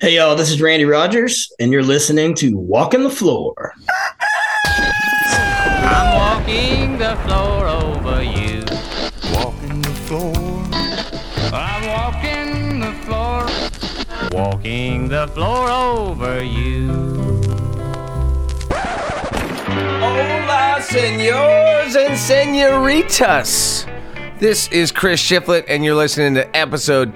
Hey, y'all, this is Randy Rogers, and you're listening to Walking the Floor. I'm walking the floor over you. Walking the floor. I'm walking the floor. Walking the floor over you. Hola, senors and senoritas. This is Chris Shiflett, and you're listening to episode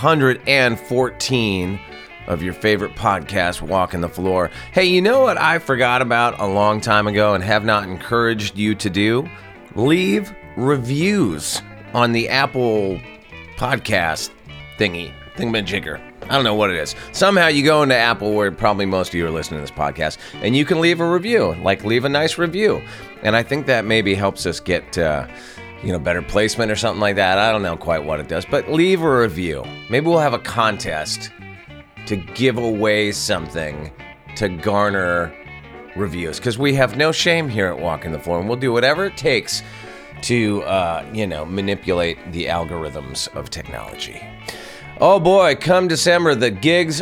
214 of your favorite podcast, Walking the Floor. Hey, you know what I forgot about a long time ago and have not encouraged you to do? Leave reviews on the Apple podcast thingamajigger. I don't know what it is. Somehow you go into Apple, where probably most of you are listening to this podcast, and you can leave a review, leave a nice review. And I think that maybe helps us get better placement or something like that. I don't know quite what it does, but leave a review. Maybe we'll have a contest to give away something to garner reviews, because we have no shame here at Walking the Floor, and we'll do whatever it takes to manipulate the algorithms of technology. Oh boy, come December, the gigs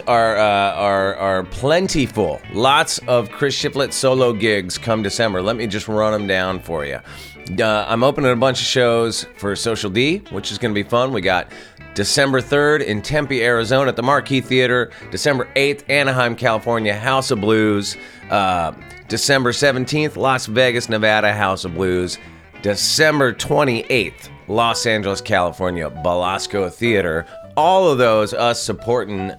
are plentiful. Lots of Chris Shiflett solo gigs come December. Let me just run them down for you. I'm opening a bunch of shows for Social D, which is going to be fun. We got December 3rd in Tempe, Arizona at the Marquee Theater. December 8th, Anaheim, California, House of Blues. December 17th, Las Vegas, Nevada, House of Blues. December 28th, Los Angeles, California, Belasco Theater. All of those, us supporting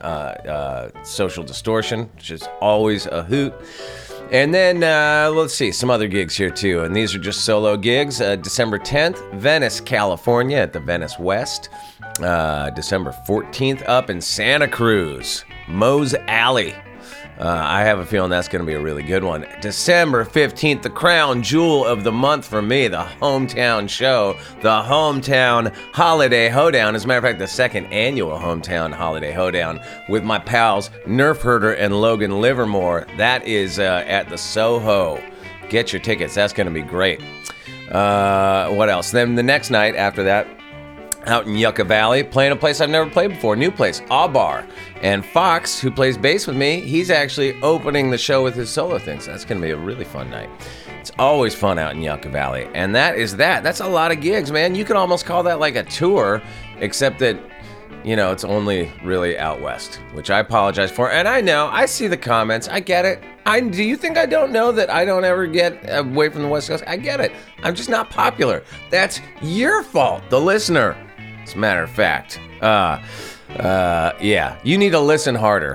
Social Distortion, which is always a hoot. And then, let's see, some other gigs here too. And these are just solo gigs. December 10th, Venice, California at the Venice West. December 14th, up in Santa Cruz, Moe's Alley. I have a feeling that's going to be a really good one. December 15th, the crown jewel of the month for me, the hometown show, the Hometown Holiday Hoedown. As a matter of fact, the second annual Hometown Holiday Hoedown with my pals Nerf Herder and Logan Livermore. That is at the Soho. Get your tickets. That's going to be great. What else? Then the next night after that, out in Yucca Valley, playing a place I've never played before, new place, A Bar. And Fox, who plays bass with me, he's actually opening the show with his solo thing, so that's going to be a really fun night. It's always fun out in Yucca Valley. And that's a lot of gigs, man. You could almost call that like a tour, except that, it's only really out west, which I apologize for. And I know, I see the comments, I get it. Do you think I don't know that I don't ever get away from the West Coast? I get it. I'm just not popular. That's your fault, the listener. As a matter of fact, you need to listen harder.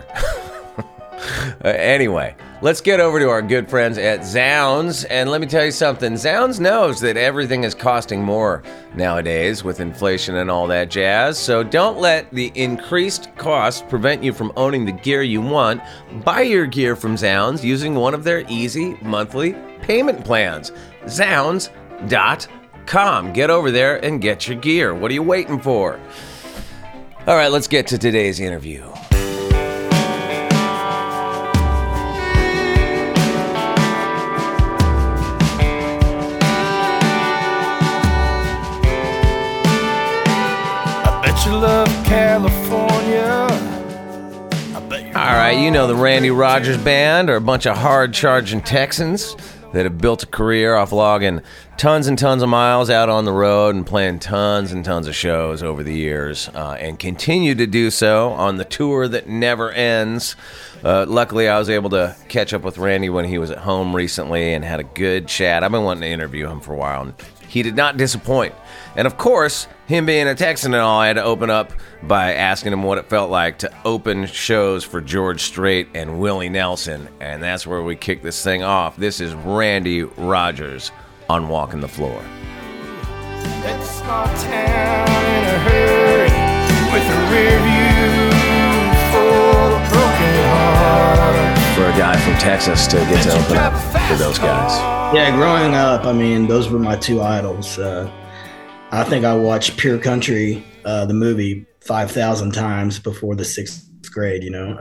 Anyway, let's get over to our good friends at Zounds, and let me tell you something. Zounds knows that everything is costing more nowadays with inflation and all that jazz, so don't let the increased costs prevent you from owning the gear you want. Buy your gear from Zounds using one of their easy monthly payment plans. Zounds.com. Get over there and get your gear. What are you waiting for? All right, let's get to today's interview. I bet you love California. All right, you know the Randy Rogers Band are a bunch of hard-charging Texans that have built a career off logging tons and tons of miles out on the road and playing tons and tons of shows over the years, and continue to do so on the tour that never ends. Luckily, I was able to catch up with Randy when he was at home recently and had a good chat. I've been wanting to interview him for a while, and he did not disappoint. And of course, him being a Texan and all, I had to open up by asking him what it felt like to open shows for George Strait and Willie Nelson. And that's where we kick this thing off. This is Randy Rogers on Walking the Floor. At the small town in a hurry, with a rear view full of broken hearts. For a guy from Texas to get to open up for those guys. Yeah, growing up, those were my two idols. I think I watched Pure Country, the movie, 5,000 times before the sixth grade,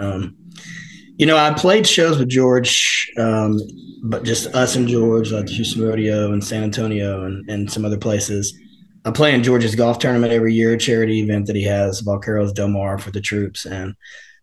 I played shows with George, but just us and George, like the Houston Rodeo and San Antonio and some other places. I play in George's golf tournament every year, a charity event that he has, Vaqueros Del Mar for the troops. And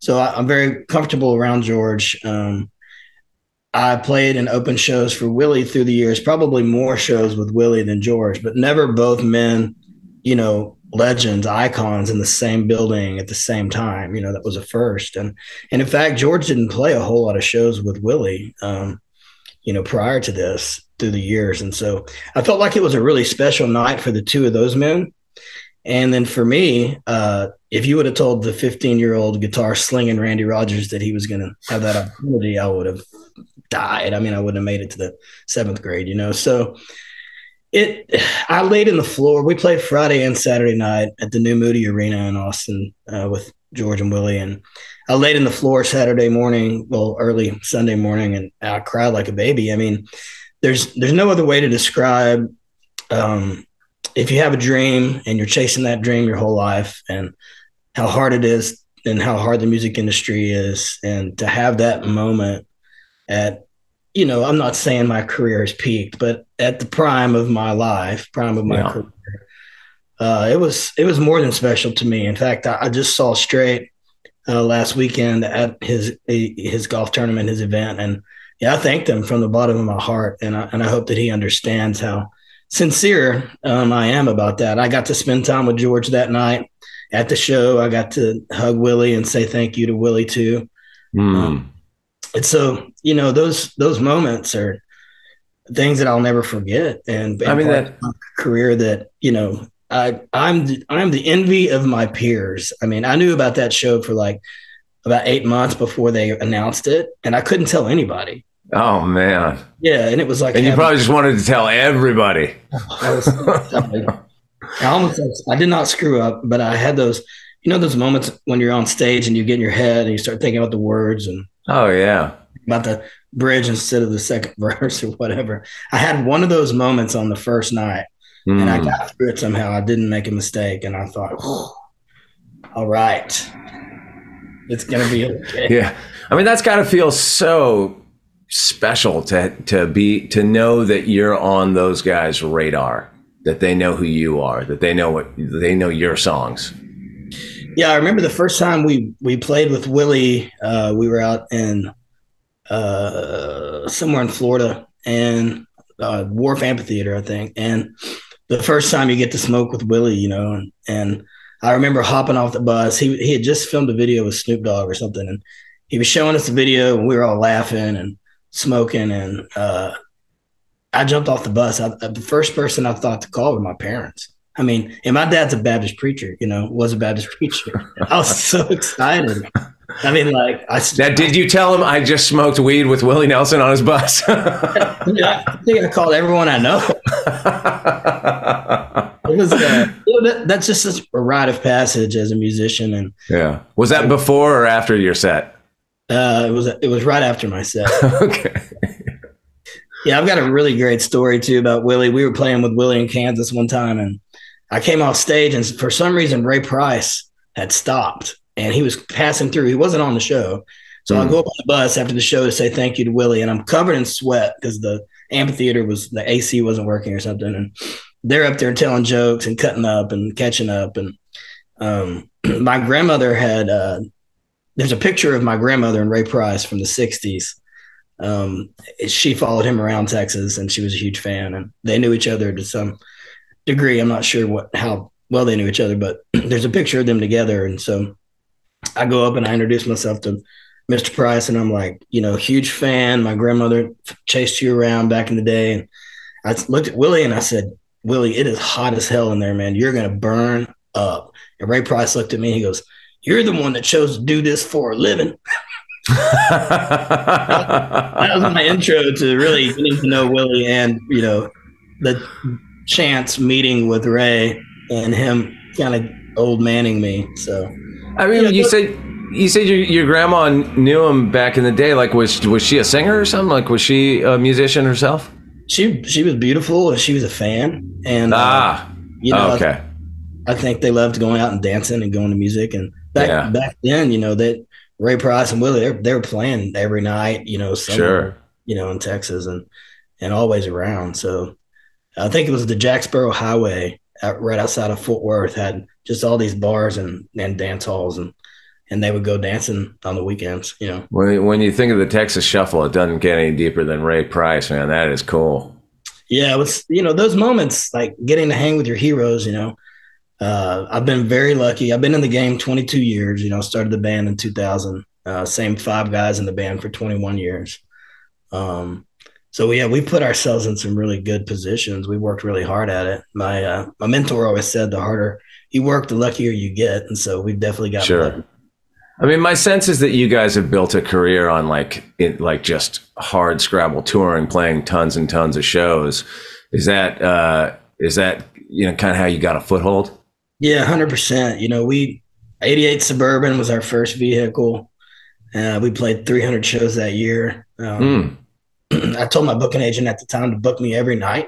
So I'm very comfortable around George. I played in open shows for Willie through the years, probably more shows with Willie than George, but never both men, legends, icons in the same building at the same time. That was a first. And in fact, George didn't play a whole lot of shows with Willie, prior to this through the years. And so I felt like it was a really special night for the two of those men. And then for me, if you would have told the 15-year-old guitar slinging Randy Rogers that he was going to have that opportunity, I would have died. I mean, I wouldn't have made it to the 7th grade, So I laid in the floor. We played Friday and Saturday night at the new Moody Arena in Austin with George and Willie. And I laid in the floor Saturday morning, early Sunday morning, and I cried like a baby. I mean, there's no other way to describe if you have a dream and you're chasing that dream your whole life, and how hard it is and how hard the music industry is, and to have that moment at, I'm not saying my career has peaked, but at the prime of my life, career, it was more than special to me. In fact, I just saw Strait last weekend at his golf tournament, his event, and I thanked him from the bottom of my heart, and I hope that he understands how sincere I am about that. I got to spend time with George that night at the show. I got to hug Willie and say thank you to Willie too. And so, those moments are things that I'll never forget. And I mean, that career that, I'm the envy of my peers. I mean, I knew about that show for like about 8 months before they announced it, and I couldn't tell anybody. Oh man. Yeah. And it was like, and you probably just wanted to tell everybody. I did not screw up, but I had those, those moments when you're on stage and you get in your head and you start thinking about the words and about the bridge instead of the second verse or whatever. I had one of those moments on the first night, and I got through it somehow. I didn't make a mistake, and I thought, all right, it's gonna be okay. Yeah, I mean, that's got to feel so special to know that you're on those guys' radar, that they know who you are, that they know your songs. Yeah, I remember the first time we played with Willie. We were out in somewhere in Florida, and Wharf Amphitheater, I think. And the first time you get to smoke with Willie, and I remember hopping off the bus. He had just filmed a video with Snoop Dogg or something, and he was showing us the video, and we were all laughing and smoking. And I jumped off the bus. The first person I thought to call were my parents. I mean, and my dad's a Baptist preacher, was a Baptist preacher. I was so excited. I mean, like, did you tell him I just smoked weed with Willie Nelson on his bus? I think I called everyone I know. It was that's just such a rite of passage as a musician. And yeah, was that before or after your set? It was right after my set. Okay. Yeah, I've got a really great story too about Willie. We were playing with Willie in Kansas one time, and I came off stage, and for some reason Ray Price had stopped, and he was passing through. He wasn't on the show. So I go up on the bus after the show to say thank you to Willie, and I'm covered in sweat because the amphitheater the AC wasn't working or something. And they're up there telling jokes and cutting up and catching up. And my grandmother had, there's a picture of my grandmother and Ray Price from the 60s. She followed him around Texas, and she was a huge fan, and they knew each other to some degree. I'm not sure how well they knew each other, but there's a picture of them together. And so I go up and I introduce myself to Mr. Price, and I'm like, huge fan. My grandmother chased you around back in the day. And I looked at Willie and I said, Willie, it is hot as hell in there, man. You're going to burn up. And Ray Price looked at me and he goes, you're the one that chose to do this for a living. That was my intro to really getting to know Willie, and the chance meeting with Ray and him kind of old manning me. So I mean, you said your grandma knew him back in the day. Like, was she a singer or something? Like, was she a musician herself? She was beautiful, and she was a fan. And okay. I think they loved going out and dancing and going to music. And back then, that Ray Price and Willie, they were playing every night, somewhere, in Texas and always around. So I think it was the Jacksboro Highway right outside of Fort Worth had just all these bars and dance halls. And and they would go dancing on the weekends, you know. When you think of the Texas Shuffle, it doesn't get any deeper than Ray Price, man. That is cool. Yeah, it was, you know, those moments, like getting to hang with your heroes, you know. I've been very lucky. I've been in the game 22 years, you know, started the band in 2000, same 5 guys in the band for 21 years. So yeah, we put ourselves in some really good positions. We worked really hard at it. My mentor always said, the harder you work, the luckier you get. And so we've definitely got Sure. I mean, my sense is that you guys have built a career on like just hard Scrabble touring, playing tons and tons of shows. Is that you know, kind of how you got a foothold? Yeah, 100%. You know, 88 Suburban was our first vehicle. We played 300 shows that year. I told my booking agent at the time to book me every night.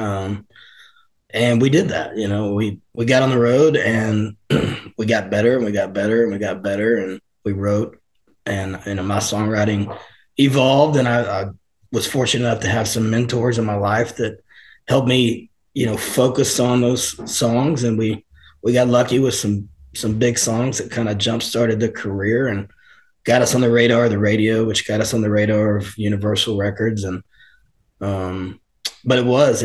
And we did that. You know, we got on the road and we got better and we got better and we got better and we wrote, and, you know, my songwriting evolved, and I was fortunate enough to have some mentors in my life that helped me, you know, focus on those songs. And we got lucky with some big songs that kind of jump started the career and got us on the radar of the radio, which got us on the radar of Universal Records. And but it was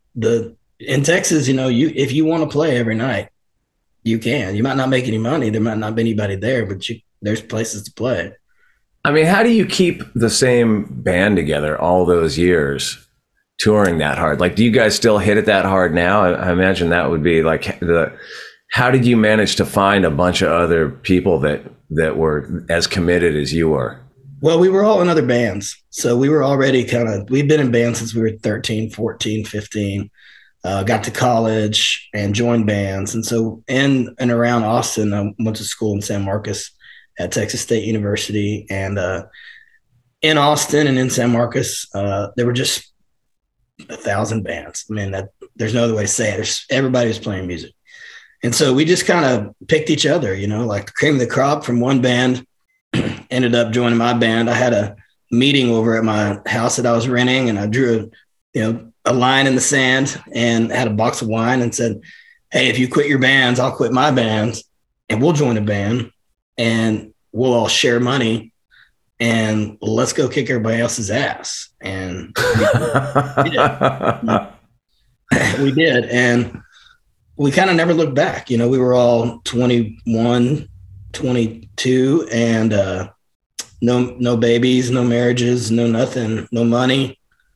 in Texas, you know, if you want to play every night, you can. You might not make any money, there might not be anybody there, but there's places to play. I mean, how do you keep the same band together all those years, touring that hard? Like, do you guys still hit it that hard now? I imagine that would be like how did you manage to find a bunch of other people that were as committed as you were? Well, we were all in other bands. So we were already we've been in bands since we were 13, 14, 15, got to college and joined bands. And so in and around Austin, I went to school in San Marcos at Texas State University. And in Austin and in San Marcos, there were just 1,000 bands. I mean, there's no other way to say it. Everybody was playing music. And so we just kind of picked each other, you know, like the cream of the crop from one band ended up joining my band. I had a meeting over at my house that I was renting, and I drew a line in the sand and had a box of wine and said, hey, if you quit your bands, I'll quit my band and we'll join a band and we'll all share money and let's go kick everybody else's ass. And we did. And we kind of never looked back. You know, we were all 21, 22, and no babies, no marriages, no nothing, no money,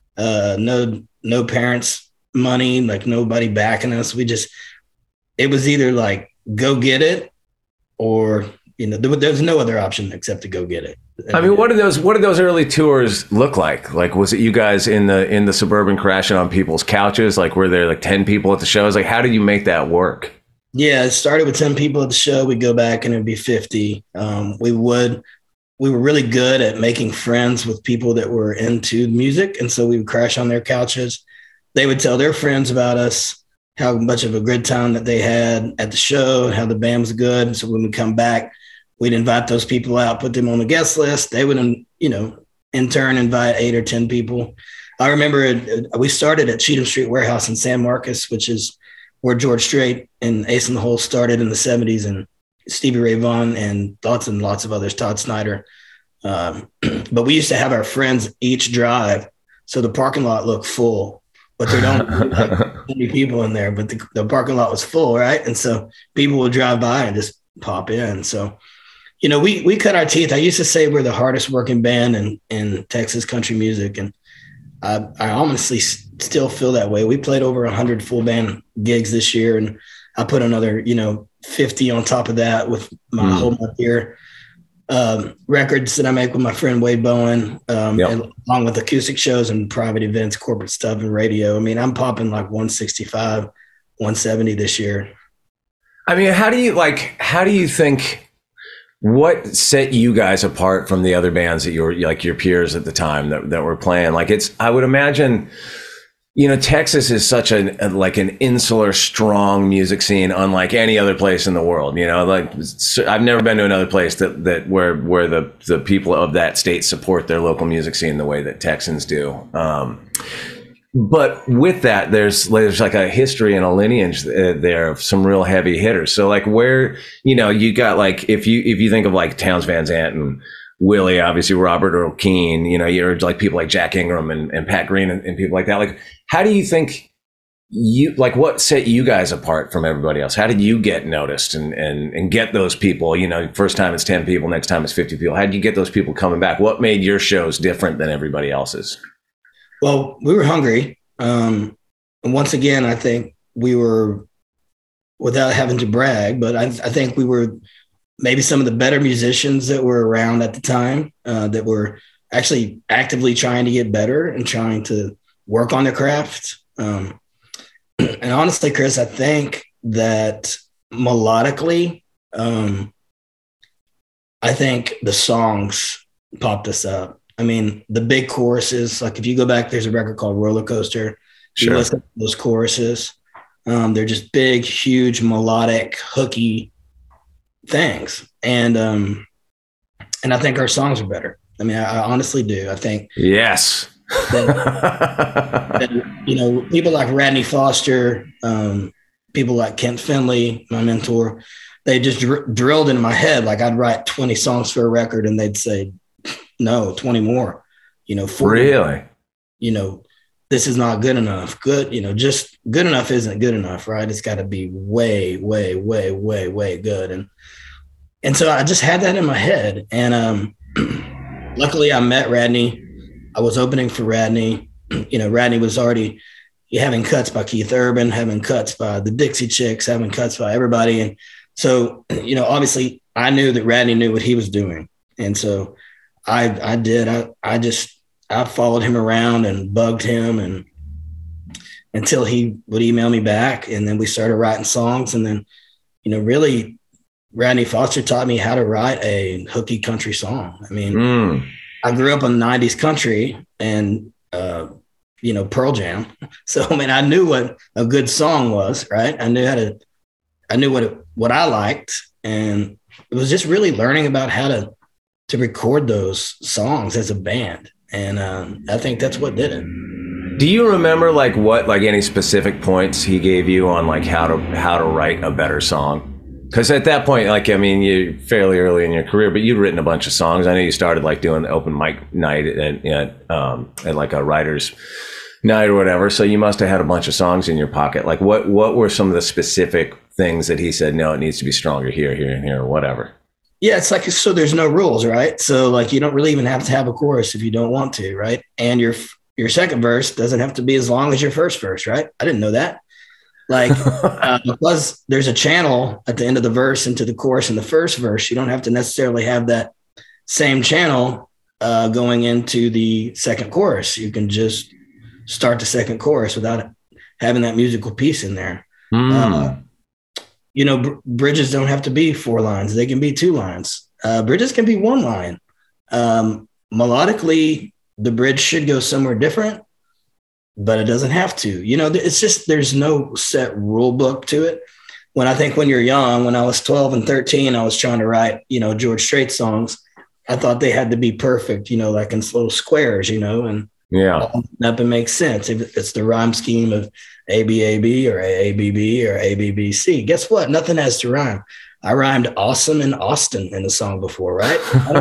no parents' money, like nobody backing us. It was either like go get it, or, you know, there's no other option except to go get it. I mean, what did those early tours look like? Like, was it you guys in the Suburban crashing on people's couches? Like, were there like 10 people at the shows? Like, how did you make that work? Yeah, it started with 10 people at the show. We'd go back and it'd be 50. We were really good at making friends with people that were into music. And so we would crash on their couches. They would tell their friends about us, how much of a good time that they had at the show, how the band was good. And so when we come back, we'd invite those people out, put them on the guest list. They would, you know, in turn invite 8 or 10 people. I remember we started at Cheatham Street Warehouse in San Marcos, which is where George Strait and Ace in the Hole started in the 70s, and Stevie Ray Vaughan and lots of others, Todd Snyder. But we used to have our friends each drive, so the parking lot looked full, but there don't be like many people in there, but the parking lot was full, right? And so people would drive by and just pop in. So, you know, we cut our teeth. I used to say we're the hardest working band in Texas country music, and I honestly still feel that way. We played over 100 full band gigs this year, and I put another, you know, 50 on top of that with my Hold My Beer records that I make with my friend Wade Bowen, and along with acoustic shows and private events, corporate stuff, and radio. I mean, I'm popping like 165, 170 this year. I mean, how do you think, what set you guys apart from the other bands that you were, like your peers at the time that were playing? Like, I would imagine, you know, Texas is such an insular, strong music scene, unlike any other place in the world. You know, like I've never been to another place that where the people of that state support their local music scene the way that Texans do. But with that, there's like a history and a lineage there of some real heavy hitters. So like where, you got like, if you think of like Townes Van Zandt and Willie, obviously Robert Earl Keen, you're like people like Jack Ingram and Pat Green and people like that. Like, how do you think what set you guys apart from everybody else? How did you get noticed and get those people, first time it's 10 people, next time it's 50 people. How did you get those people coming back? What made your shows different than everybody else's? Well, we were hungry. And once again, I think we were, without having to brag, but I think we were maybe some of the better musicians that were around at the time, that were actually actively trying to get better and trying to work on their craft. And honestly, Chris, I think that melodically, I think the songs popped us up. I mean, the big choruses, like if you go back, there's a record called Roller Coaster. Sure. You listen to those choruses. They're just big, huge, melodic, hooky things. And I think our songs are better. I mean, I honestly do. I think. Yes. that, people like Radney Foster, people like Kent Finley, my mentor, they just drilled into my head. Like I'd write 20 songs for a record and they'd say, no, 20 more, 40. Really? This is not good enough. Good, just good enough isn't good enough, right? It's got to be way, way, way, way, way good. And so I just had that in my head. And luckily I met Radney. I was opening for Radney. Radney was already having cuts by Keith Urban, having cuts by the Dixie Chicks, having cuts by everybody. And so, obviously I knew that Radney knew what he was doing. And so I did. I followed him around and bugged him and until he would email me back. And then we started writing songs. And then, really Radney Foster taught me how to write a hooky country song. I mean, I grew up on 90s country and, Pearl Jam. So, I mean, I knew what a good song was, right? I knew what I liked. And it was just really learning about how to record those songs as a band. And I think that's what did it. Do you remember like any specific points he gave you on like how to write a better song? Because at that point, you're fairly early in your career, but you'd written a bunch of songs. I know you started like doing the open mic night at like a writer's night or whatever. So you must have had a bunch of songs in your pocket. Like what were some of the specific things that he said, no, it needs to be stronger here, here, and here, or whatever? Yeah, it's like, so there's no rules, right? So like you don't really even have to have a chorus if you don't want to, right? And your second verse doesn't have to be as long as your first verse, right? I didn't know that. Like because there's a channel at the end of the verse into the chorus in the first verse, you don't have to necessarily have that same channel going into the second chorus. You can just start the second chorus without having that musical piece in there. Bridges don't have to be 4 lines. They can be 2 lines. Bridges can be 1 line. Melodically, the bridge should go somewhere different, but it doesn't have to. It's just there's no set rule book to it. When you're young, when I was 12 and 13, I was trying to write, George Strait songs. I thought they had to be perfect, like in little squares, and yeah, up and make sense. If it's the rhyme scheme of ABAB or AABB or ABBC, guess what? Nothing has to rhyme. I rhymed awesome and Austin in the song before, right?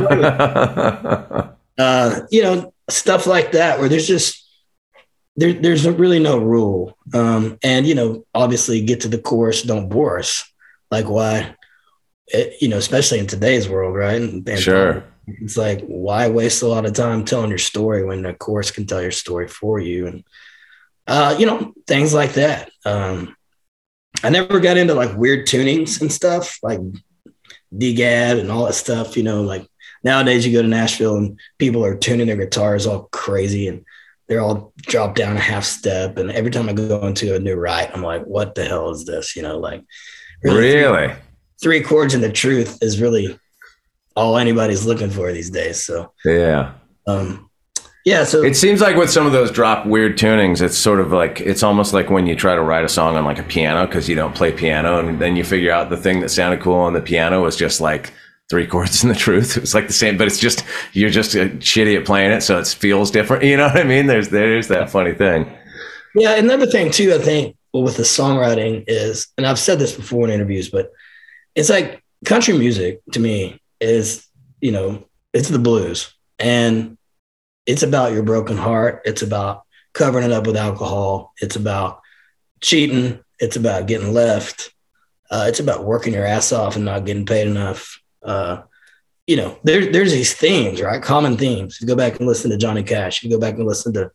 Stuff like that where there's just there's really no rule. And obviously get to the chorus, don't bore us. Like why? Especially in today's world, right? And sure. It's like, why waste a lot of time telling your story when the chorus can tell your story for you? And, things like that. I never got into like weird tunings and stuff like DGAD and all that stuff. Like nowadays you go to Nashville and people are tuning their guitars all crazy and they're all dropped down a half step. And every time I go into a new write, I'm like, what the hell is this? Really? 3 chords and the truth is really all anybody's looking for these days. So yeah. So it seems like with some of those drop weird tunings, it's sort of like, it's almost like when you try to write a song on like a piano because you don't play piano, and then you figure out the thing that sounded cool on the piano was just like 3 chords and the truth. It's like the same, but it's just, you're just shitty at playing it, so it feels different. You know what I mean? There's that funny thing. Yeah, another thing too, I think, with the songwriting is, and I've said this before in interviews, but it's like country music to me is, it's the blues, and it's about your broken heart. It's about covering it up with alcohol. It's about cheating. It's about getting left. It's about working your ass off and not getting paid enough. There's these themes, right? Common themes. You go back and listen to Johnny Cash. You go back and listen to,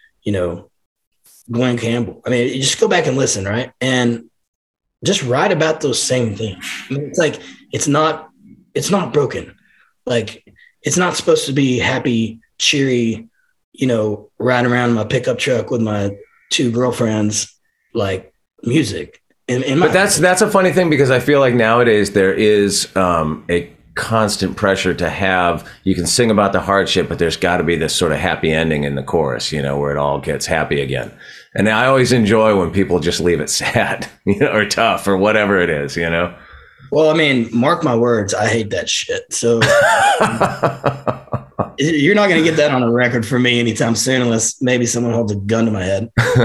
Glenn Campbell. I mean, you just go back and listen, right? And just write about those same things. I mean, it's like, it's not broken. Like, it's not supposed to be happy, cheery, riding around in my pickup truck with my 2 girlfriends, like music. But that's a funny thing, because I feel like nowadays there is a constant pressure to have, you can sing about the hardship, but there's got to be this sort of happy ending in the chorus, where it all gets happy again. And I always enjoy when people just leave it sad, or tough, or whatever it is, Well, I mean, mark my words, I hate that shit. So you're not going to get that on a record for me anytime soon, unless maybe someone holds a gun to my head.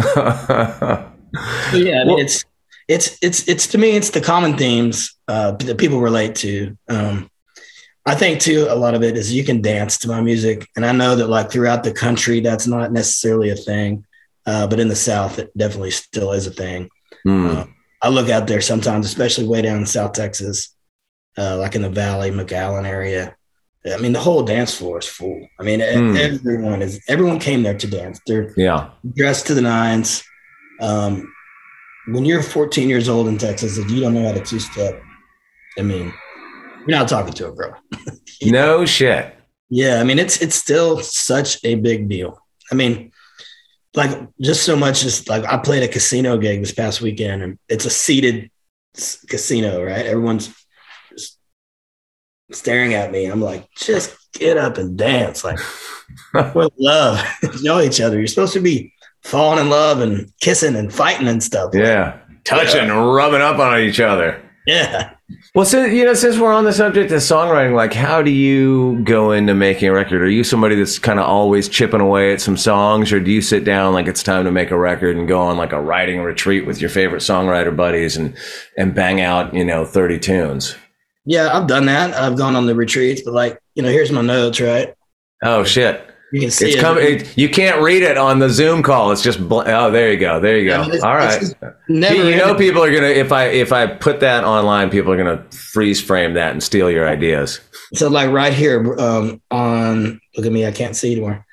So yeah, I mean, it's to me, it's the common themes that people relate to. I think too, a lot of it is you can dance to my music. And I know that like throughout the country, that's not necessarily a thing. But in the South, it definitely still is a thing. I look out there sometimes, especially way down in South Texas, like in the Valley, McAllen area. I mean, the whole dance floor is full. I mean, everyone came there to dance. They're dressed to the nines. When you're 14 years old in Texas, if you don't know how to 2-step, I mean, you're not talking to a girl. No shit. Yeah, I mean, it's still such a big deal. I mean, like just so much as like I played a casino gig this past weekend, and it's a seated casino, right? Everyone's just staring at me. I'm like, just get up and dance. Like, we're in love. Know each other. You're supposed to be falling in love and kissing and fighting and stuff. Yeah. Touching, rubbing up on each other. Yeah. Well, since we're on the subject of songwriting, like, how do you go into making a record? Are you somebody that's kind of always chipping away at some songs, or do you sit down like it's time to make a record and go on like a writing retreat with your favorite songwriter buddies and bang out, 30 tunes? Yeah, I've done that. I've gone on the retreats, but like, here's my notes, right? Oh, shit. You can see you can't read it on the Zoom call. It's just oh, there you go. I mean, all right. People are gonna, if I put that online, people are gonna freeze frame that and steal your ideas. So like right here on, look at me, I can't see anymore.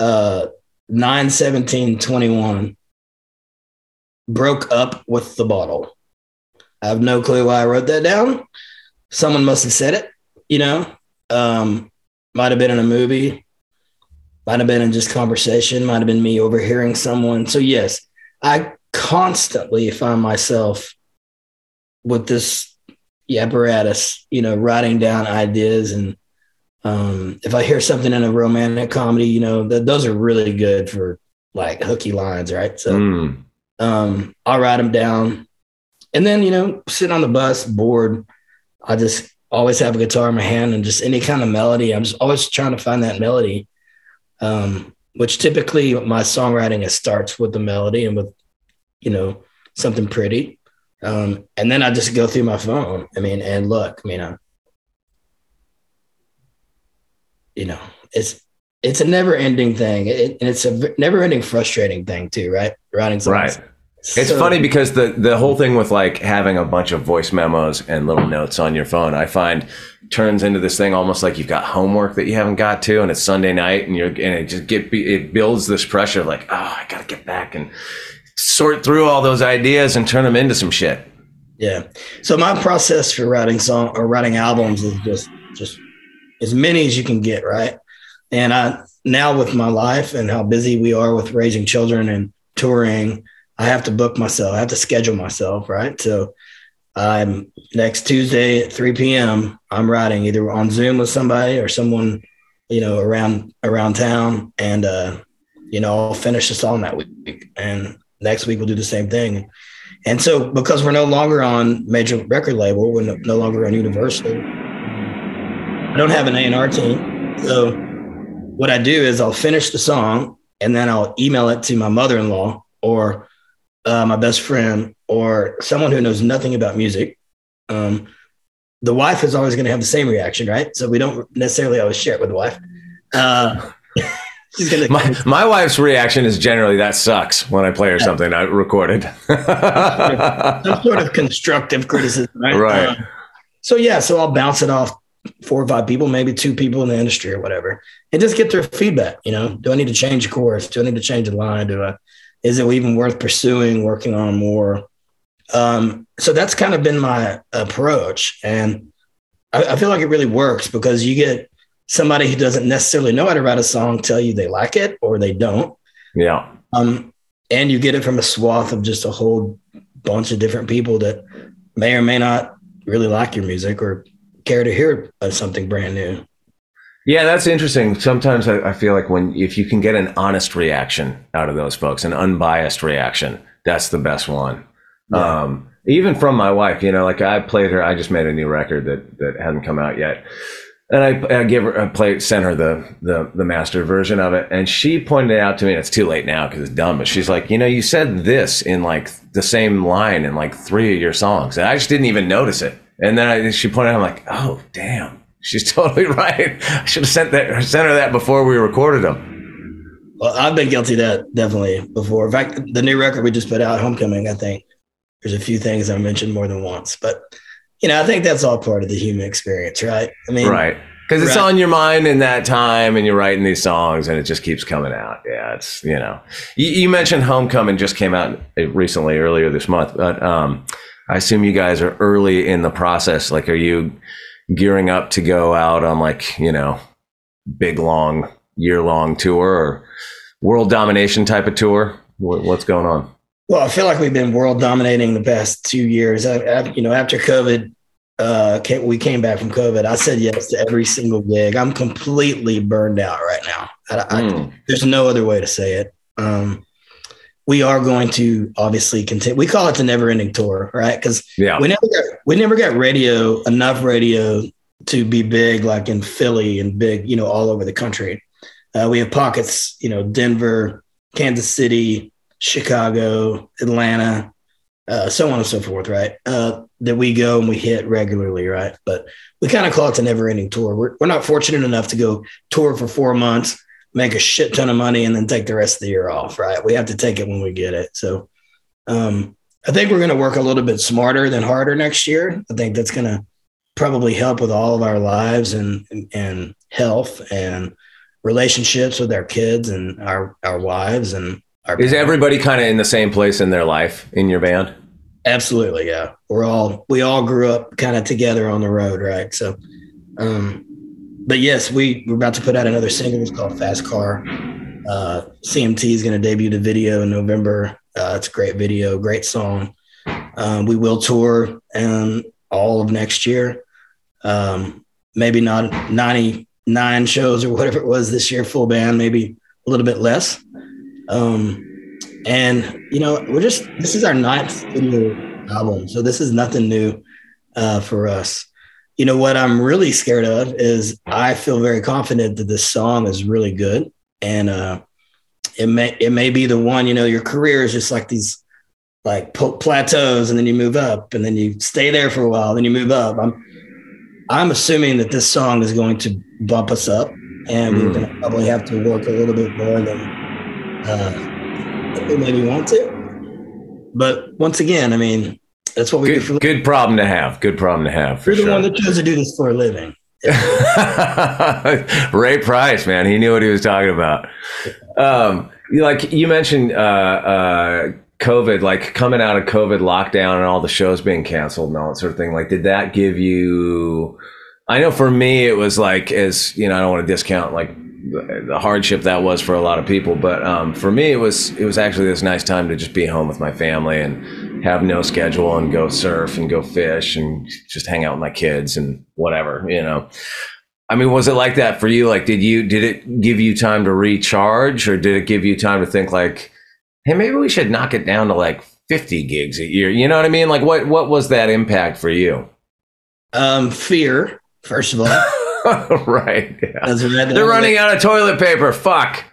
9/17/21, broke up with the bottle. I have no clue why I wrote that down. Someone must have said it. Might have been in a movie. Might have been in just conversation, might have been me overhearing someone. So yes, I constantly find myself with this apparatus, writing down ideas. And if I hear something in a romantic comedy, those are really good for like hooky lines, right? So I'll write them down. And then, sitting on the bus, bored, I just always have a guitar in my hand and just any kind of melody. I'm just always trying to find that melody. Which typically my songwriting starts with the melody and with, something pretty. And then I just go through my phone. I mean, and look, it's a never ending thing. And it's a never ending frustrating thing too, right? Writing songs. Right. It's funny because the whole thing with like having a bunch of voice memos and little notes on your phone, I find turns into this thing almost like you've got homework that you haven't got to, and it's Sunday night, and it builds this pressure of like, oh, I got to get back and sort through all those ideas and turn them into some shit. Yeah. So my process for writing writing albums is just as many as you can get, right? And now with my life and how busy we are with raising children and touring, I have to book myself. I have to schedule myself, right? So I'm next Tuesday at 3 p.m. I'm writing either on Zoom with somebody or someone, around town. And, I'll finish the song that week. And next week we'll do the same thing. And so because we're no longer on major record label, we're no longer on Universal, I don't have an A&R team. So what I do is I'll finish the song and then I'll email it to my mother-in-law or my best friend or someone who knows nothing about music, the wife is always going to have the same reaction, right? So we don't necessarily always share it with the wife. She's gonna my wife's reaction is generally that sucks when I play her something I recorded. some sort of constructive criticism, right? Right. So I'll bounce it off 4 or 5 people, maybe 2 people in the industry or whatever, and just get their feedback. You know, do I need to change course? Do I need to change the line? Is it even worth pursuing, working on more? So that's kind of been my approach, and I feel like it really works because you get somebody who doesn't necessarily know how to write a song tell you they like it or they don't. Yeah. And you get it from a swath of just a whole bunch of different people that may or may not really like your music or care to hear something brand new. Yeah, that's interesting. Sometimes I feel like if you can get an honest reaction out of those folks, an unbiased reaction, that's the best one. Yeah. Even from my wife, you know, like I just made a new record that hadn't come out yet. And I sent her the mastered version of it. And she pointed it out to me. It's too late now because it's done. But she's like, you know, you said this in like the same line in like 3 of your songs. And I just didn't even notice it. And then she pointed out, I'm like, oh, damn. She's totally right. I should have sent her that before we recorded them. Well, I've been guilty of that definitely before. In fact, the new record we just put out, Homecoming, I think there's a few things I mentioned more than once. But you know, I think that's all part of the human experience, right? I mean, right. Because it's on your mind in that time and you're writing these songs and it just keeps coming out. Yeah, it's, you know, you mentioned Homecoming just came out recently, earlier this month, but I assume you guys are early in the process. Like, are you gearing up to go out on like, you know, big, long, year-long tour or world domination type of tour? What's going on? Well, I feel like we've been world dominating the past 2 years. You know, after COVID, we came back from COVID. I said yes to every single gig. I'm completely burned out right now. There's no other way to say it. We are going to obviously continue. We call it the never ending tour, right? Because we never got enough radio to be big, like in Philly and big, you know, all over the country. We have pockets, you know, Denver, Kansas City, Chicago, Atlanta, so on and so forth, right? That we go and we hit regularly, right? But we kind of call it the never-ending tour. We're not fortunate enough to go tour for 4 months, make a shit ton of money, and then take the rest of the year off, right? We have to take it when we get it. So I think we're going to work a little bit smarter than harder next year. I think that's going to probably help with all of our lives and health and relationships with our kids and our wives and Is everybody kind of in the same place in their life in your band? Absolutely, yeah. We all grew up kind of together on the road, right? So, but yes, we're about to put out another single. It's called Fast Car. CMT is going to debut the video in November. It's a great video, great song. We will tour all of next year. Maybe not 99 shows or whatever it was this year, full band, maybe a little bit less. And you know, this is our 9th studio album. So this is nothing new, for us. You know, what I'm really scared of is I feel very confident that this song is really good. And, it may be the one, you know, your career is just like these like plateaus and then you move up and then you stay there for a while, then you move up. I'm assuming that this song is going to bump us up and we're going to probably have to work a little bit more than, we maybe want to, but once again, I mean, that's what we do for good problem to have. Good problem to have. You're the one that chose to do this for a living. Ray Price, man, he knew what he was talking about. Like you mentioned, COVID, like coming out of COVID lockdown and all the shows being canceled and all that sort of thing. Like, did that give you? I know for me, it was like, as you know, I don't want to discount like the hardship that was for a lot of people, but for me it was actually this nice time to just be home with my family and have no schedule and go surf and go fish and just hang out with my kids and whatever, you know. I mean, was it like that for you? Like, did it give you time to recharge, or did it give you time to think like, hey, maybe we should knock it down to like 50 gigs a year? You know what I mean? Like, what was that impact for you? Fear, first of all. Right. Yeah. They're running out of toilet paper. Fuck.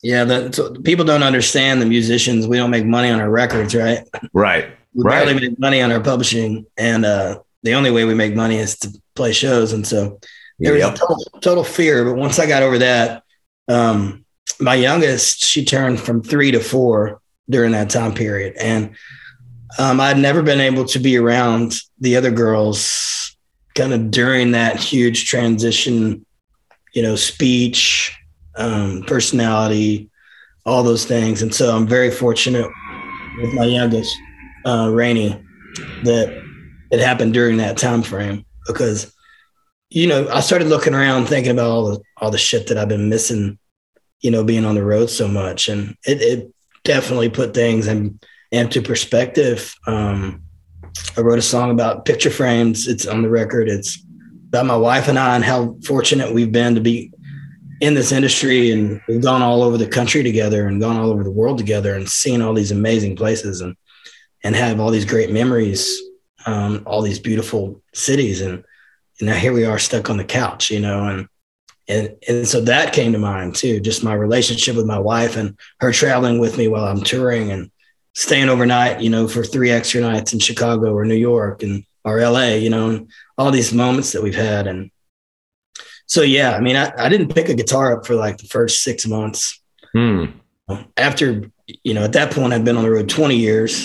Yeah, so people don't understand the musicians. We don't make money on our records, right? Right. We Right. barely make money on our publishing, and the only way we make money is to play shows. And so there was Yep. total fear. But once I got over that, my youngest, she turned from 3 to 4 during that time period, and I'd never been able to be around the other girls kind of during that huge transition, speech, personality, all those things. And so I'm very fortunate with my youngest, Rainey, that it happened during that time frame, because, I started looking around thinking about all the shit that I've been missing, being on the road so much. And it definitely put things into perspective. I wrote a song about picture frames. It's on the record. It's about my wife and I and how fortunate we've been to be in this industry, and we've gone all over the country together and gone all over the world together and seen all these amazing places and have all these great memories, all these beautiful cities. And now here we are stuck on the couch, and so that came to mind too, just my relationship with my wife and her traveling with me while I'm touring and staying overnight, for 3 extra nights in Chicago or New York or LA, and all these moments that we've had. And so, yeah, I mean, I didn't pick a guitar up for like the first 6 months. After, at that point I'd been on the road 20 years.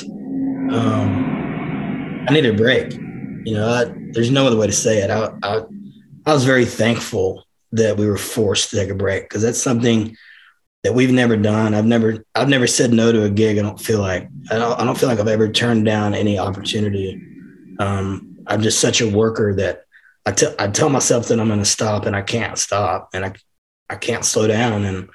I needed a break. There's no other way to say it. I was very thankful that we were forced to take a break, because that's something that we've never done. I've never said no to a gig. I don't feel like I've ever turned down any opportunity. I'm just such a worker that I tell myself that I'm going to stop, and I can't stop, and I can't slow down.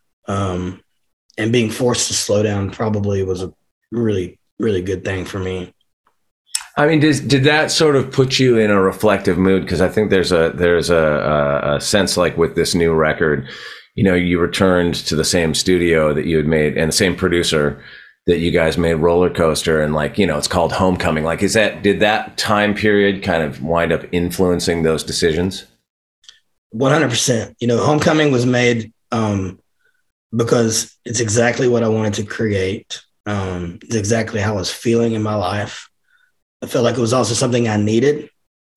And being forced to slow down probably was a really, really good thing for me. I mean, did that sort of put you in a reflective mood? Because I think there's a sense, like with this new record, you returned to the same studio that you had made and the same producer that you guys made Roller Coaster, and it's called Homecoming. Like, did that time period kind of wind up influencing those decisions? 100%. Homecoming was made because it's exactly what I wanted to create. It's exactly how I was feeling in my life. I felt like it was also something I needed,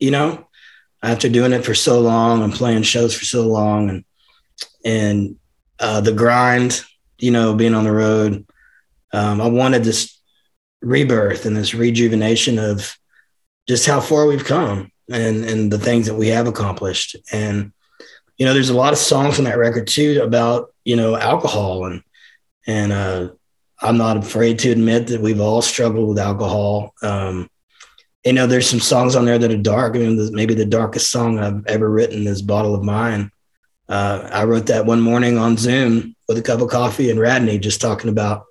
after doing it for so long and playing shows for so long, and the grind, being on the road. I wanted this rebirth and this rejuvenation of just how far we've come and the things that we have accomplished. And, there's a lot of songs on that record too about, alcohol, and I'm not afraid to admit that we've all struggled with alcohol. There's some songs on there that are dark. I mean, maybe the darkest song I've ever written is Bottle of Mine. I wrote that one morning on Zoom with a cup of coffee and Radney, just talking about,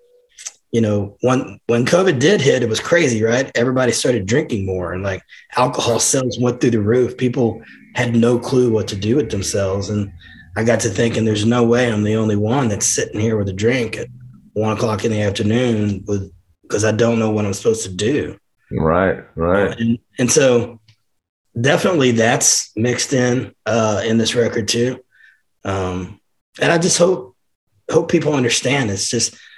when COVID did hit, it was crazy, right? Everybody started drinking more, and like alcohol sales went through the roof. People had no clue what to do with themselves. And I got to thinking, there's no way I'm the only one that's sitting here with a drink at 1 o'clock in the afternoon because I don't know what I'm supposed to do. Right. And so definitely that's mixed in this record too. And I just hope people understand it's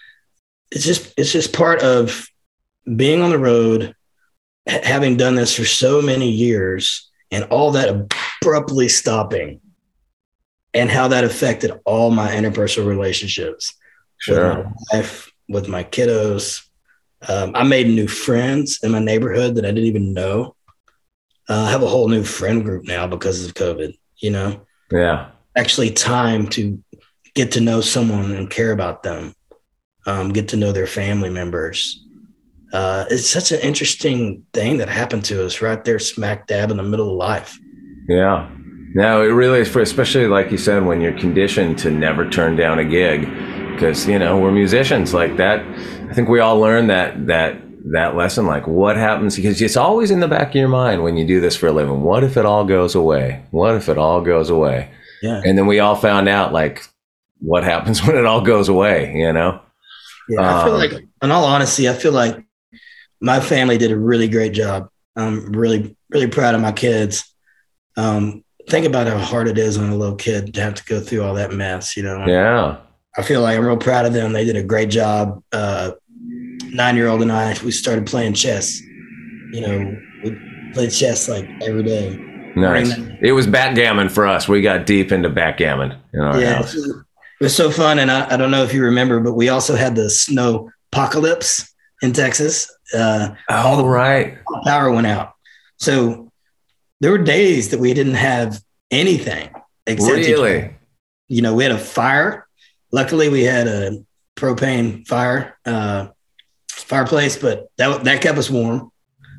just part of being on the road, having done this for so many years, and all that abruptly stopping, and how that affected all my interpersonal relationships. Sure. With my wife, with my kiddos. I made new friends in my neighborhood that I didn't even know. I have a whole new friend group now because of COVID, Yeah. Actually time to get to know someone and care about them, get to know their family members. It's such an interesting thing that happened to us right there smack dab in the middle of life. Yeah. No, it really is, especially like you said, when you're conditioned to never turn down a gig, because, we're musicians like that. I think we all learn that lesson, like what happens, because it's always in the back of your mind when you do this for a living. What if it all goes away? What if it all goes away? Yeah. And then we all found out, like, what happens when it all goes away, Yeah, I feel like, in all honesty, I feel like my family did a really great job. I'm really, really proud of my kids. Think about how hard it is on a little kid to have to go through all that mess, Yeah. I feel like I'm real proud of them. They did a great job. 9-year-old and I, we started playing chess. You know, we played chess like every day. Nice. It was backgammon for us. We got deep into backgammon in our house. It was so fun. And I don't know if you remember, but we also had the snow apocalypse in Texas. All the power went out. So there were days that we didn't have anything except really? You know, we had a fire. Luckily, we had a propane fireplace, but that kept us warm.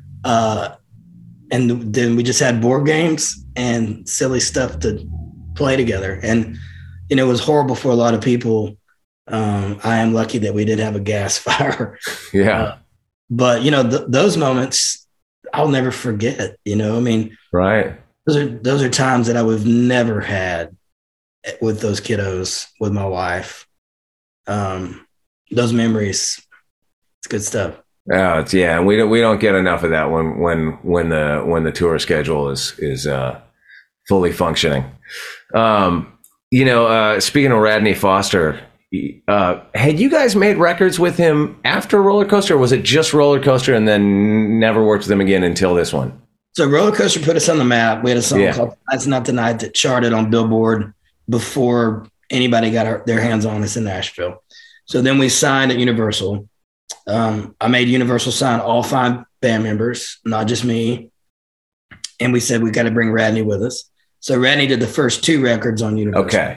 And then we just had board games and silly stuff to play together. And, you know, it was horrible for a lot of people. I am lucky that we did have a gas fire. Yeah. But, you know, those moments I'll never forget, you know, I mean, right. Those are times that I would have never had with those kiddos, with my wife. Those memories, it's good stuff. Oh, and we don't get enough of that when the tour schedule is fully functioning. You know, speaking of Radney Foster, had you guys made records with him after Roller Coaster, or was it just Roller Coaster and then never worked with him again until this one? So Roller Coaster put us on the map. We had a song called "Tonight's Not the Night" that charted on Billboard before anybody got their hands on us in Nashville. So then we signed at Universal. I made Universal sign all 5 band members, not just me. And we said, we got to bring Radney with us. So Radney did the first 2 records on Universal. Okay.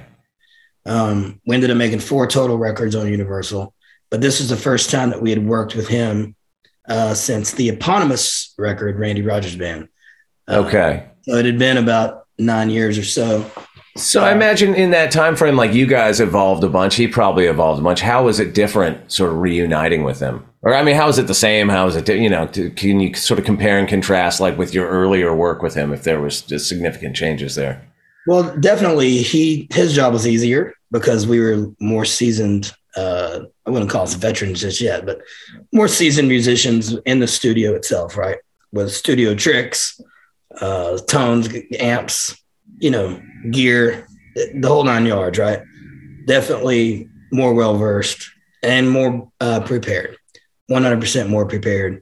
We ended up making 4 total records on Universal. But this is the first time that we had worked with him since the eponymous record, Randy Rogers Band. Okay. So it had been about 9 years or so. So I imagine in that time frame, like you guys evolved a bunch. He probably evolved a bunch. How was it different, sort of reuniting with him? Or I mean, how is it the same? How is it? You know, can you sort of compare and contrast, like with your earlier work with him, if there was just significant changes there? Well, definitely, his job was easier because we were more seasoned. I wouldn't call us veterans just yet, but more seasoned musicians in the studio itself, right? With studio tricks, tones, amps, you know, gear, the whole 9 yards, right? Definitely more well-versed and more prepared, 100% more prepared.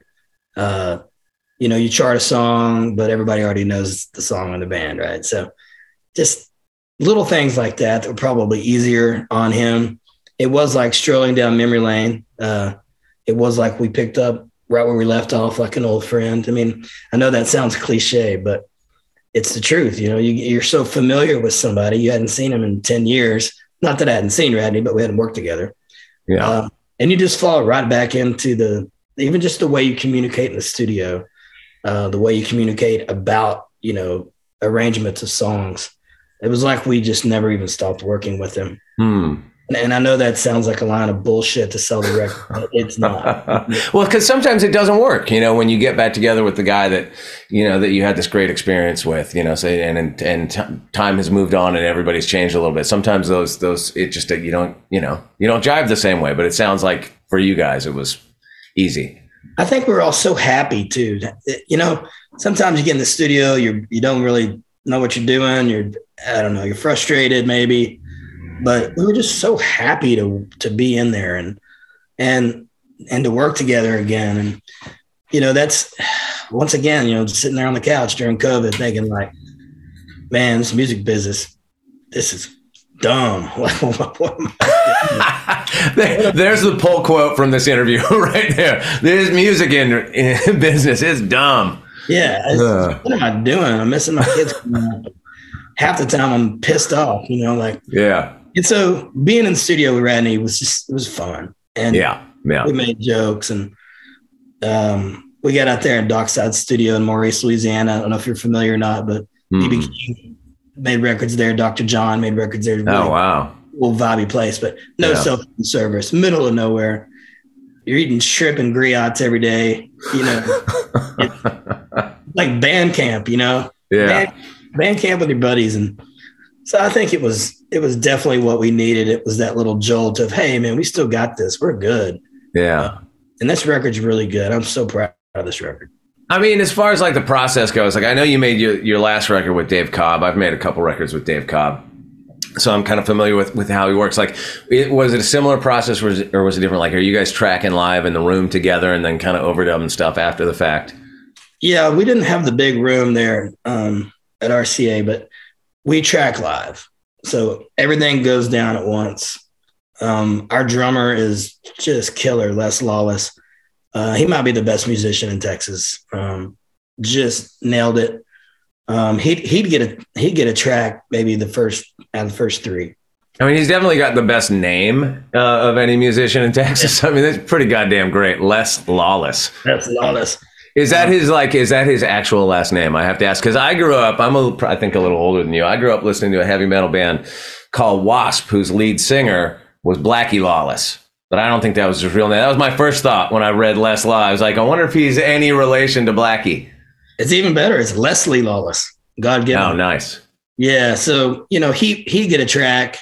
You know, you chart a song, but everybody already knows the song in the band, right? So just little things like that were probably easier on him. It was like strolling down memory lane. It was like we picked up right where we left off, like an old friend. I mean, I know that sounds cliche, but it's the truth. You know, you're so familiar with somebody. You hadn't seen him in 10 years. Not that I hadn't seen Radney, but we hadn't worked together. Yeah. And you just fall right back into even just the way you communicate in the studio, the way you communicate about, you know, arrangements of songs. It was like we just never even stopped working with him. And I know that sounds like a line of bullshit to sell the record, but it's not. Well, because sometimes it doesn't work, you know, when you get back together with the guy that, you know, that you had this great experience with, you know, so, and time has moved on and everybody's changed a little bit. Sometimes it just, you don't jive the same way, but it sounds like for you guys, it was easy. I think we're all so happy too. You know, sometimes you get in the studio, you don't really know what you're doing. You're frustrated maybe. But we were just so happy to be in there and to work together again. And, you know, that's once again, you know, sitting there on the couch during COVID thinking like, man, this music business, this is dumb. There's the pull quote from this interview right there. This music in business is dumb. Yeah. What am I doing? I'm missing my kids. Half the time I'm pissed off, you know, like, yeah. And so being in the studio with Radney it was fun. And we made jokes and we got out there in Dockside Studio in Maurice, Louisiana. I don't know if you're familiar or not, but B.B. King made records there. Dr. John made records there. Oh, wow. Little vibey place, but no cell phone service, middle of nowhere. You're eating shrimp and griots every day, you know. It's like band camp, you know. Yeah. Band camp with your buddies. And so I think it was definitely what we needed. It was that little jolt of, hey, man, we still got this. We're good. Yeah. And this record's really good. I'm so proud of this record. I mean, as far as like the process goes, like I know you made your last record with Dave Cobb. I've made a couple records with Dave Cobb. So I'm kind of familiar with how he works. Like, was it a similar process, or was it different? Like, are you guys tracking live in the room together and then kind of overdubbing stuff after the fact? Yeah, we didn't have the big room there at RCA, but we track live. So everything goes down at once. Our drummer is just killer, Les Lawless. He might be the best musician in Texas. Just nailed it. He'd get a track maybe out of the first three. I mean, he's definitely got the best name of any musician in Texas. I mean, that's pretty goddamn great. Les Lawless. Les Lawless. Is that his actual last name? I have to ask, because I grew up, I think a little older than you. I grew up listening to a heavy metal band called Wasp, whose lead singer was Blackie Lawless. But I don't think that was his real name. That was my first thought when I read Les Law. I was like, I wonder if he's any relation to Blackie. It's even better. It's Leslie Lawless. God given. Oh, nice. Yeah. So, he'd get a track.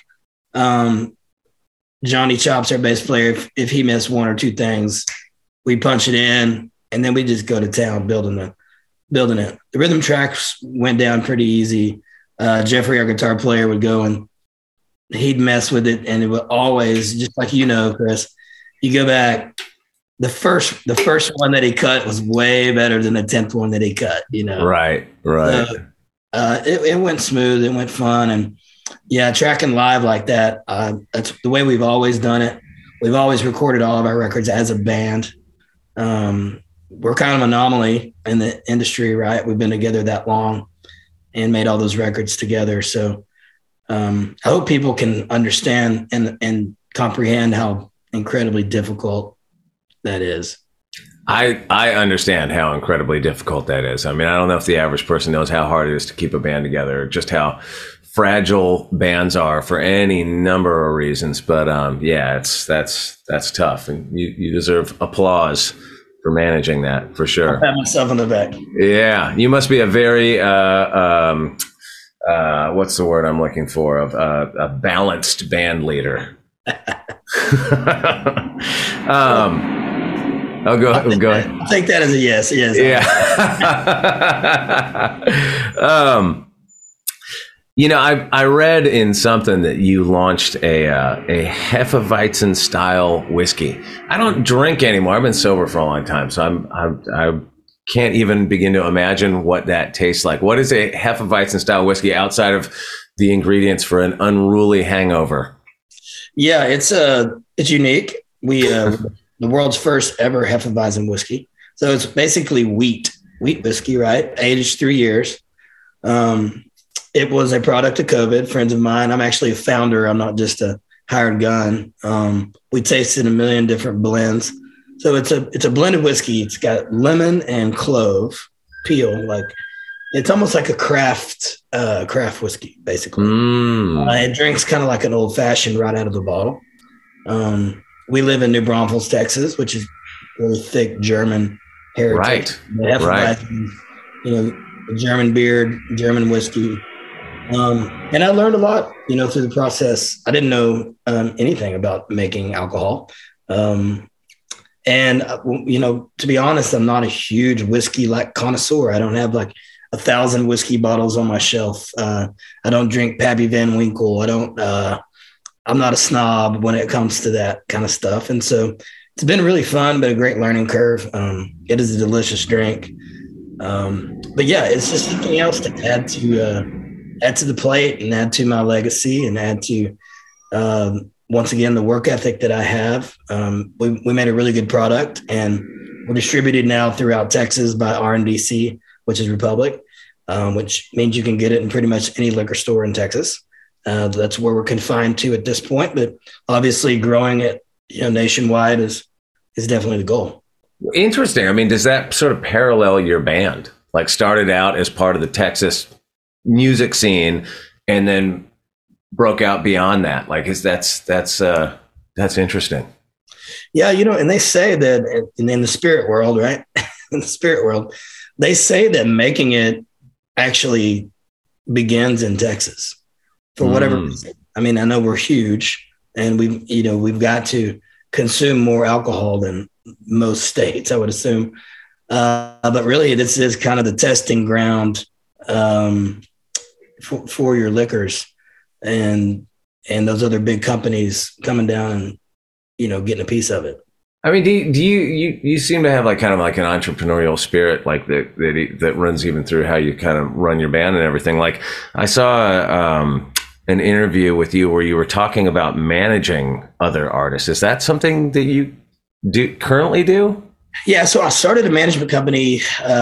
Johnny Chops, our bass player, if he missed one or two things, we punch it in. And then we just go to town building it. The rhythm tracks went down pretty easy. Jeffrey, our guitar player, would go and he'd mess with it. And it would always, just like Chris, you go back, the first one that he cut was way better than the 10th one that he cut, Right. So, it went smooth. It went fun. And yeah, tracking live like that, that's the way we've always done it. We've always recorded all of our records as a band. We're kind of an anomaly in the industry, right? We've been together that long and made all those records together. So I hope people can understand and comprehend how incredibly difficult that is. I understand how incredibly difficult that is. I mean, I don't know if the average person knows how hard it is to keep a band together, just how fragile bands are for any number of reasons. But yeah, that's tough, and you deserve applause for managing that, for sure. I'll pat myself on the back. Yeah, you must be a very what's the word I'm looking for? A balanced band leader. Go ahead. I'll take that as a yes. Yes. Yeah. I read in something that you launched a Hefeweizen style whiskey. I don't drink anymore. I've been sober for a long time, so I can't even begin to imagine what that tastes like. What is a Hefeweizen style whiskey outside of the ingredients for an unruly hangover? Yeah, it's unique. We the world's first ever Hefeweizen whiskey. So it's basically wheat whiskey, right? Aged 3 years. It was a product of COVID. Friends of mine. I'm actually a founder. I'm not just a hired gun. We tasted a million different blends. So it's a blended whiskey. It's got lemon and clove peel. Like it's almost like a craft whiskey, basically. It drinks kind of like an old fashioned right out of the bottle. We live in New Braunfels, Texas, which is really thick German heritage. Right. German beer, German whiskey. And I learned a lot, through the process. I didn't know anything about making alcohol. And to be honest, I'm not a huge whiskey connoisseur. I don't have 1,000 whiskey bottles on my shelf. I don't drink Pappy Van Winkle. I'm not a snob when it comes to that kind of stuff. And so it's been really fun, but a great learning curve. It is a delicious drink. But yeah, it's just something else to add to the plate and add to my legacy and add to, once again, the work ethic that I have. We made a really good product, and we're distributed now throughout Texas by RNDC, which is Republic, which means you can get it in pretty much any liquor store in Texas. That's where we're confined to at this point, but obviously growing it, nationwide is definitely the goal. Interesting. I mean, does that sort of parallel your band? Like started out as part of the Texas music scene and then broke out beyond that. Like, that's interesting. Yeah. And they say that in the spirit world, right? In the spirit world, they say that making it actually begins in Texas for whatever reason. I mean, I know we're huge and we've got to consume more alcohol than most states, I would assume. But really this is kind of the testing ground for your liquors. and those other big companies coming down and, getting a piece of it. I mean, do you seem to have like kind of like an entrepreneurial spirit, like that runs even through how you kind of run your band and everything. Like I saw an interview with you where you were talking about managing other artists. Is that something that you currently do? Yeah. So I started a management company,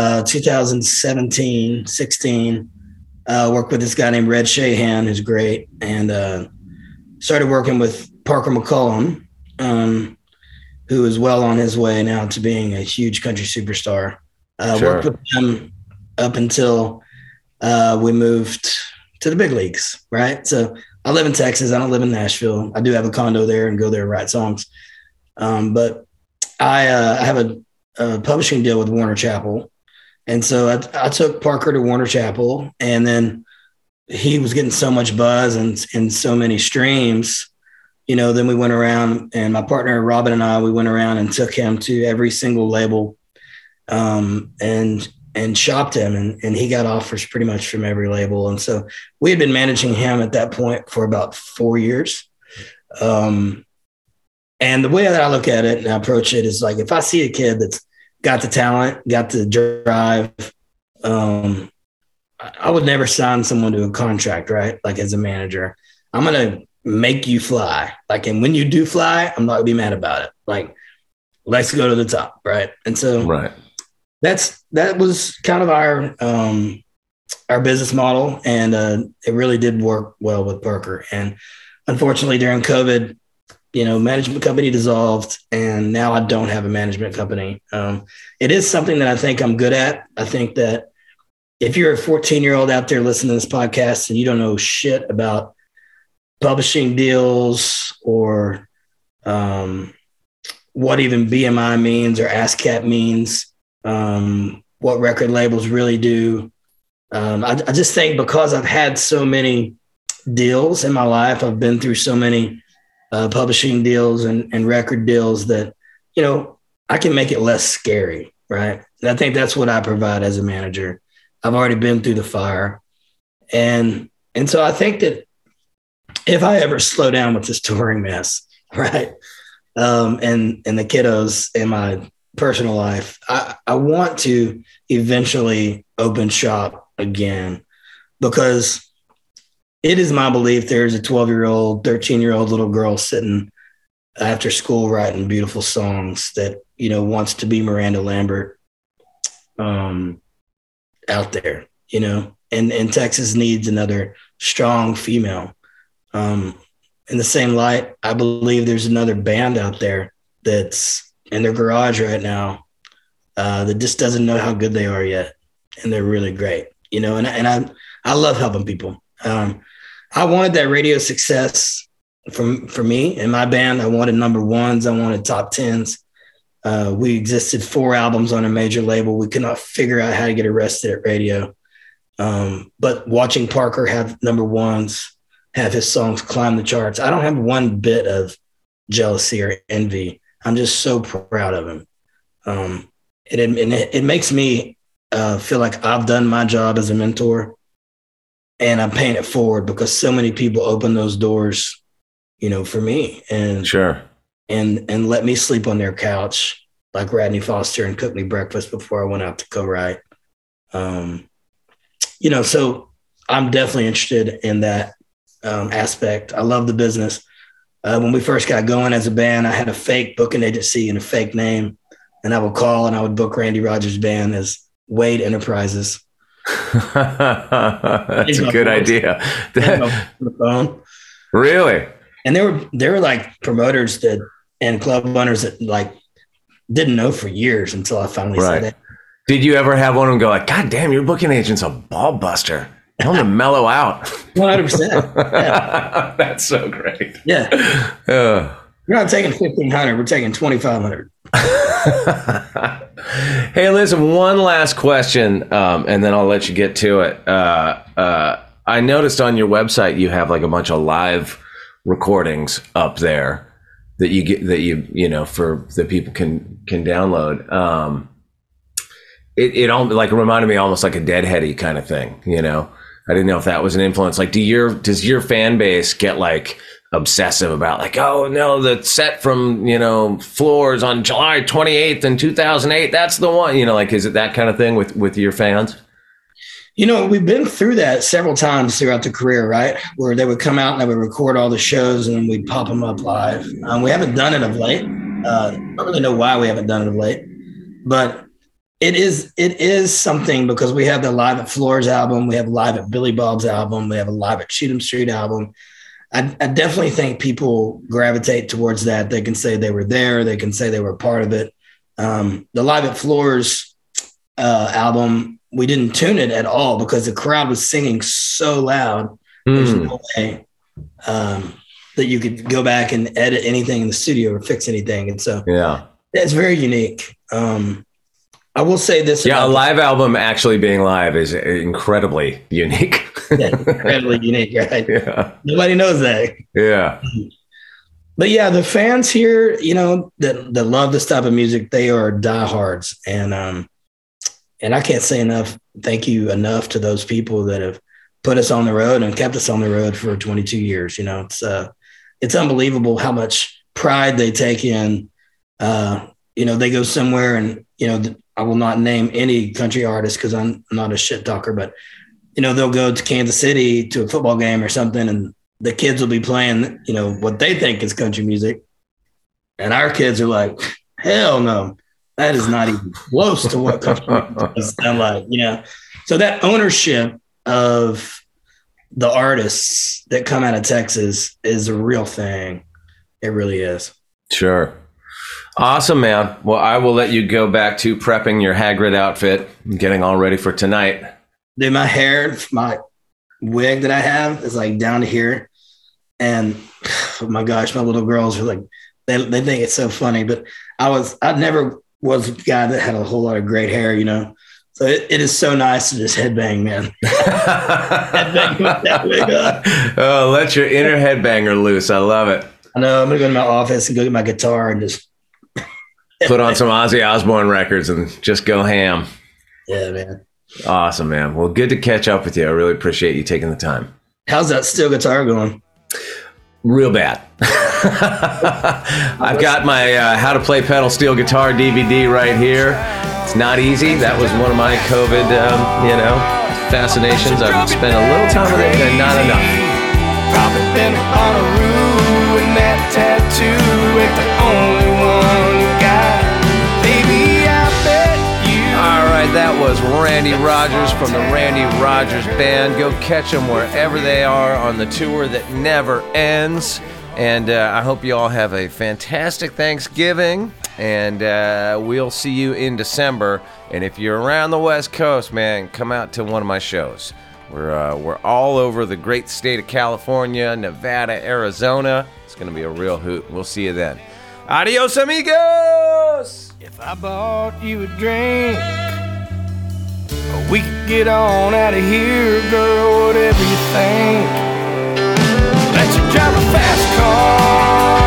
2017, 16, worked with this guy named Red Shahan, who's great. And, started working with Parker McCollum, who is well on his way now to being a huge country superstar. Sure. Worked with him up until, we moved to the big leagues. Right. So I live in Texas. I don't live in Nashville. I do have a condo there and go there and write songs. But I have a publishing deal with Warner Chappell. And so I took Parker to Warner Chappell, and then he was getting so much buzz and so many streams, then we went around, and my partner, Robin, and we went around and took him to every single label, and shopped him, and he got offers pretty much from every label. And so we had been managing him at that point for about 4 years. And the way that I look at it and I approach it is like, if I see a kid that's got the talent, got the drive, I would never sign someone to a contract, right? Like as a manager, I'm going to make you fly. Like, and when you do fly, I'm not gonna be mad about it. Like, let's go to the top. Right. And so right. That was kind of our business model. And it really did work well with Parker. And unfortunately during COVID, management company dissolved, and now I don't have a management company. It is something that I think I'm good at. I think that if you're a 14-year-old out there listening to this podcast and you don't know shit about publishing deals or what even BMI means or ASCAP means, what record labels really do, I just think because I've had so many deals in my life, I've been through so many publishing deals and record deals that, I can make it less scary, right? And I think that's what I provide as a manager. I've already been through the fire. And so I think that if I ever slow down with this touring mess, right, and the kiddos in my personal life, I want to eventually open shop again, because it is my belief there's a 12-year-old, 13-year-old little girl sitting after school writing beautiful songs that, wants to be Miranda Lambert out there, and Texas needs another strong female. In the same light, I believe there's another band out there that's in their garage right now that just doesn't know how good they are yet. And they're really great, and I love helping people. I wanted that radio success for me and my band. I wanted number ones. I wanted top 10s. We existed 4 albums on a major label. We could not figure out how to get arrested at radio. But watching Parker have number ones, have his songs climb the charts, I don't have one bit of jealousy or envy. I'm just so proud of him. It makes me feel like I've done my job as a mentor, and I'm paying it forward because so many people open those doors, for me, and sure, and let me sleep on their couch like Radney Foster and cook me breakfast before I went out to co-write. So I'm definitely interested in that aspect. I love the business. When we first got going as a band, I had a fake booking agency and a fake name, and I would call and I would book Randy Rogers' band as Wade Enterprises. That's a good idea. Really? And there were like promoters and club owners that like didn't know for years until I finally said it. Did you ever have one of them go like, God damn, your booking agent's a ball buster. Tell him to mellow out. 100%. Yeah. That's so great. Yeah. We're not taking 1,500. We're taking 2,500. Hey, listen, one last question, and then I'll let you get to it. I noticed on your website you have like a bunch of live recordings up there that you get for that people can download. It all like reminded me almost like a Deadheady kind of thing, I didn't know if that was an influence. Like, does your fan base get like obsessive about like, oh no, the set from, Floors on July 28th in 2008, that's the one, like, is it that kind of thing with your fans? We've been through that several times throughout the career, right? Where they would come out and they would record all the shows and then we'd pop them up live. We haven't done it of late. I don't really know why we haven't done it of late, but it is something because we have the Live at Floors album. We have Live at Billy Bob's album. We have a Live at Cheatham Street album. I definitely think people gravitate towards that. They can say they were there. They can say they were a part of it. The Live at Floors album, we didn't tune it at all because the crowd was singing so loud. There's no way that you could go back and edit anything in the studio or fix anything. And so it's very unique. I will say this. Yeah, a live album actually being live is incredibly unique. Incredibly unique, right? Yeah. Nobody knows that. Yeah. But yeah, the fans here, that love this type of music, they are diehards. And I can't say thank you enough to those people that have put us on the road and kept us on the road for 22 years. It's unbelievable how much pride they take in, they go somewhere and, I will not name any country artist because I'm not a shit talker, but, they'll go to Kansas City to a football game or something and the kids will be playing, what they think is country music. And our kids are like, hell no, that is not even close to what country music sound like, So that ownership of the artists that come out of Texas is a real thing. It really is. Sure. Awesome, man. Well, I will let you go back to prepping your Hagrid outfit and getting all ready for tonight. Dude, my hair, my wig that I have is like down to here. And oh my gosh, my little girls are like, they think it's so funny, but I never was a guy that had a whole lot of great hair, So it is so nice to just headbang, man. Headbang with that wig on. Oh, let your inner headbanger loose. I love it. I know. I'm going to go to my office and go get my guitar and just put on some Ozzy Osbourne records and just go ham. Yeah, man. Awesome, man. Well, good to catch up with you. I really appreciate you taking the time. How's that steel guitar going? Real bad. I've got my How to Play Pedal Steel Guitar DVD right here. It's not easy. That was one of my COVID, fascinations. I've spent a little time with it and not enough. Probably been a Bonnaroo, and that tattoo ain't the only one you got. Baby, I bet you. All right, that was Randy Rogers from the Randy Rogers Band. Go catch them wherever they are on the tour that never ends. And I hope you all have a fantastic Thanksgiving. And we'll see you in December. And if you're around the West Coast, man, come out to one of my shows. We're all over the great state of California, Nevada, Arizona. It's going to be a real hoot. We'll see you then. Adios, amigos! If I bought you a drink, we could get on out of here, girl, whatever you think. Let you drive a fast car.